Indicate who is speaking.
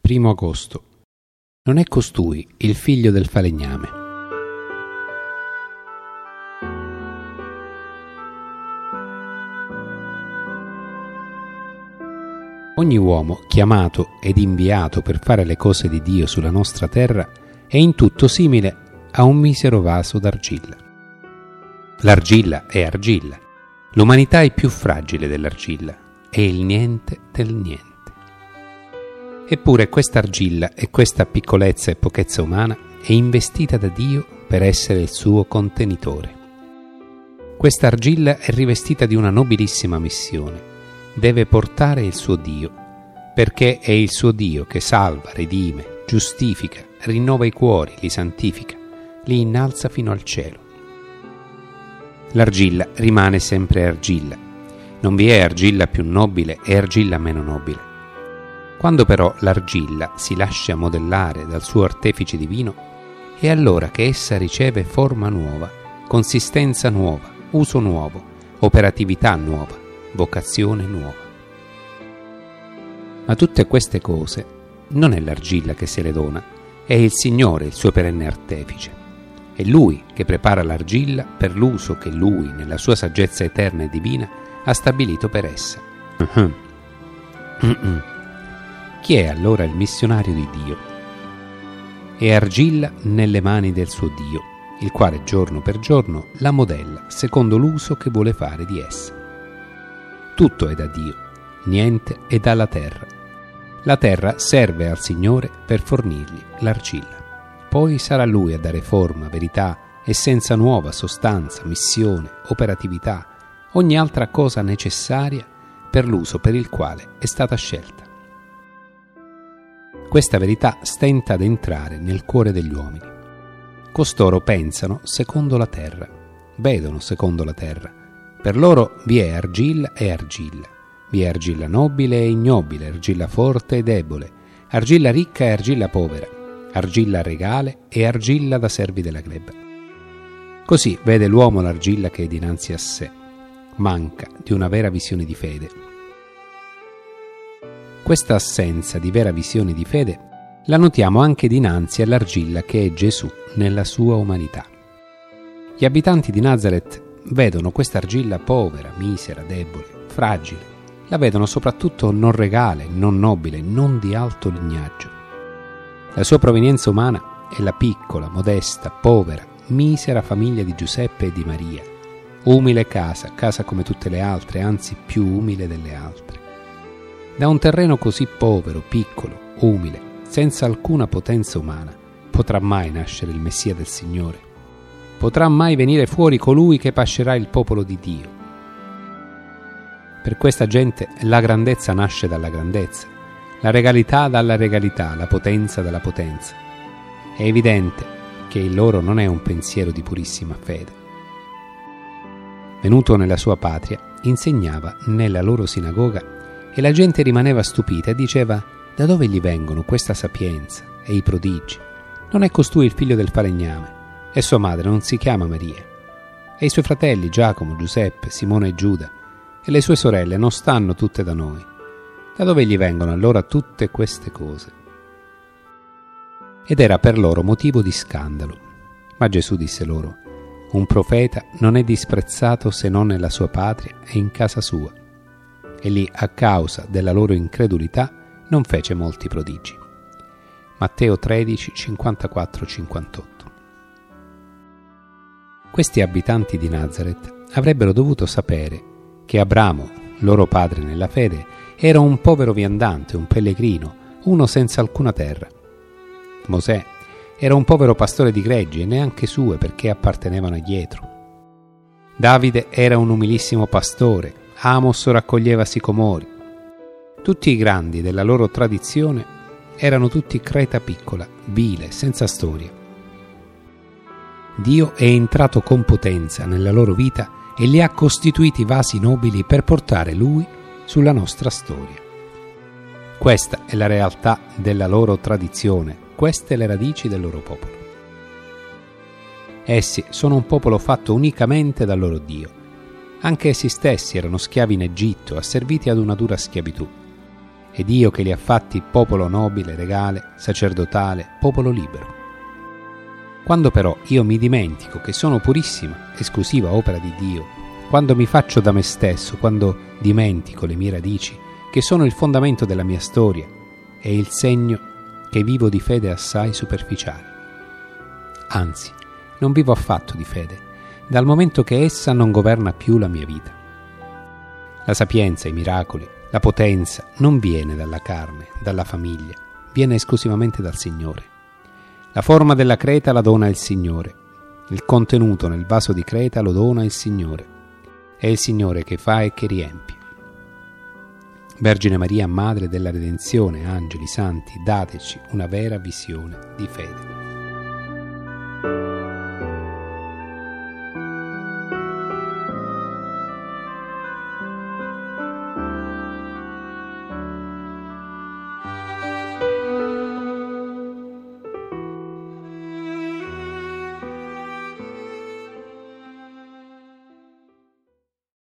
Speaker 1: 1 agosto. Non è costui il figlio del falegname. Ogni uomo chiamato ed inviato per fare le cose di Dio sulla nostra terra è in tutto simile a un misero vaso d'argilla. L'argilla è argilla, l'umanità è più fragile dell'argilla, è il niente del niente. Eppure questa argilla e questa piccolezza e pochezza umana è investita da Dio per essere il suo contenitore. Questa argilla è rivestita di una nobilissima missione. Deve portare il suo Dio, perché è il suo Dio che salva, redime, giustifica, rinnova i cuori, li santifica, li innalza fino al cielo. L'argilla rimane sempre argilla. Non vi è argilla più nobile e argilla meno nobile. Quando però l'argilla si lascia modellare dal suo artefice divino, è allora che essa riceve forma nuova, consistenza nuova, uso nuovo, operatività nuova, vocazione nuova. Ma tutte queste cose non è l'argilla che se le dona, è il Signore il suo perenne artefice. È Lui che prepara l'argilla per l'uso che Lui, nella sua saggezza eterna e divina, ha stabilito per essa. Chi è allora il missionario di Dio? È argilla nelle mani del suo Dio, il quale giorno per giorno la modella secondo l'uso che vuole fare di essa. Tutto è da Dio, niente è dalla terra. La terra serve al Signore per fornirgli l'argilla. Poi sarà Lui a dare forma, verità, essenza nuova, sostanza, missione, operatività, ogni altra cosa necessaria per l'uso per il quale è stata scelta. Questa verità stenta ad entrare nel cuore degli uomini. Costoro pensano secondo la terra, vedono secondo la terra. Per loro vi è argilla e argilla, vi è argilla nobile e ignobile, argilla forte e debole, argilla ricca e argilla povera, argilla regale e argilla da servi della gleba. Così vede l'uomo l'argilla che è dinanzi a sé, manca di una vera visione di fede. Questa assenza di vera visione di fede la notiamo anche dinanzi all'argilla che è Gesù nella sua umanità. Gli abitanti di Nazaret vedono questa argilla povera, misera, debole, fragile. La vedono soprattutto non regale, non nobile, non di alto lignaggio. La sua provenienza umana è la piccola, modesta, povera, misera famiglia di Giuseppe e di Maria. Umile casa come tutte le altre, anzi più umile delle altre. Da un terreno così povero, piccolo, umile, senza alcuna potenza umana, potrà mai nascere il Messia del Signore? Potrà mai venire fuori colui che pascerà il popolo di Dio? Per questa gente la grandezza nasce dalla grandezza, la regalità dalla regalità, la potenza dalla potenza. È evidente che il loro non è un pensiero di purissima fede. Venuto nella sua patria, insegnava nella loro sinagoga e la gente rimaneva stupita e diceva: da dove gli vengono questa sapienza e i prodigi? Non è costui il figlio del falegname? E sua madre non si chiama Maria? E i suoi fratelli Giacomo, Giuseppe, Simone e Giuda? E le sue sorelle non stanno tutte da noi? Da dove gli vengono allora tutte queste cose? Ed era per loro motivo di scandalo. Ma Gesù disse loro: un profeta non è disprezzato se non nella sua patria e in casa sua. E lì, a causa della loro incredulità, non fece molti prodigi. Matteo 13, 54-58. Questi abitanti di Nazaret avrebbero dovuto sapere che Abramo, loro padre nella fede, era un povero viandante, un pellegrino, uno senza alcuna terra. Mosè era un povero pastore di greggi e neanche sue, perché appartenevano a Jetro. Davide era un umilissimo pastore, Amos raccoglieva sicomori. Tutti i grandi della loro tradizione erano tutti creta piccola, vile, senza storia. Dio è entrato con potenza nella loro vita e li ha costituiti vasi nobili per portare Lui sulla nostra storia. Questa è la realtà della loro tradizione, queste le radici del loro popolo. Essi sono un popolo fatto unicamente dal loro Dio. Anche essi stessi erano schiavi in Egitto, asserviti ad una dura schiavitù. ed Dio che li ha fatti popolo nobile, regale, sacerdotale, popolo libero. Quando però io mi dimentico che sono purissima, esclusiva opera di Dio, quando mi faccio da me stesso, quando dimentico le mie radici, che sono il fondamento della mia storia e il segno che vivo di fede assai superficiale. Anzi, non vivo affatto di fede, dal momento che essa non governa più la mia vita. La sapienza, i miracoli, la potenza non viene dalla carne, dalla famiglia, viene esclusivamente dal Signore. La forma della creta la dona il Signore, il contenuto nel vaso di creta lo dona il Signore. È il Signore che fa e che riempie. Vergine Maria, Madre della Redenzione, angeli, santi, dateci una vera visione di fede.